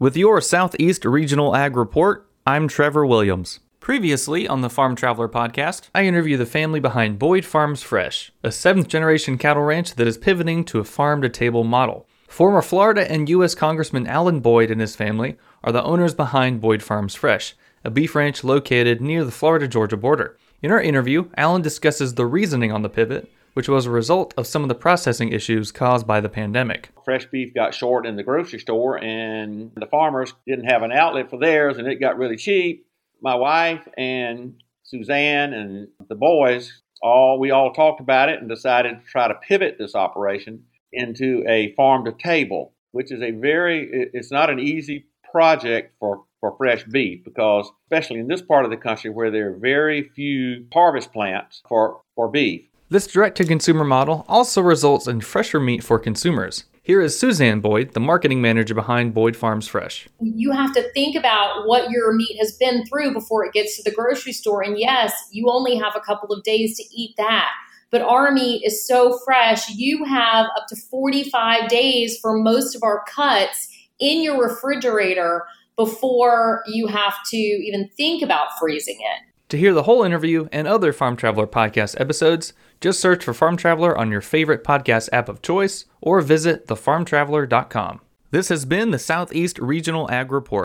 With your Southeast Regional Ag Report, I'm Trevor Williams. Previously on the Farm Traveler podcast, I interview the family behind Boyd Farms Fresh, a 7th-generation cattle ranch that is pivoting to a farm-to-table model. Former Florida and U.S. Congressman Alan Boyd and his family are the owners behind Boyd Farms Fresh, a beef ranch located near the Florida-Georgia border. In our interview, Alan discusses the reasoning on the pivot, which was a result of some of the processing issues caused by the pandemic. Fresh beef got short in the grocery store, and the farmers didn't have an outlet for theirs, and it got really cheap. My wife and Suzanne and the boys, we all talked about it and decided to try to pivot this operation into a farm-to-table, which is it's not an easy project for fresh beef, because especially in this part of the country where there are very few harvest plants for beef. This direct-to-consumer model also results in fresher meat for consumers. Here is Suzanne Boyd, the marketing manager behind Boyd Farms Fresh. You have to think about what your meat has been through before it gets to the grocery store. And yes, you only have a couple of days to eat that. But our meat is so fresh, you have up to 45 days for most of our cuts in your refrigerator before you have to even think about freezing it. To hear the whole interview and other Farm Traveler podcast episodes, just search for Farm Traveler on your favorite podcast app of choice or visit thefarmtraveler.com. This has been the Southeast Regional Ag Report.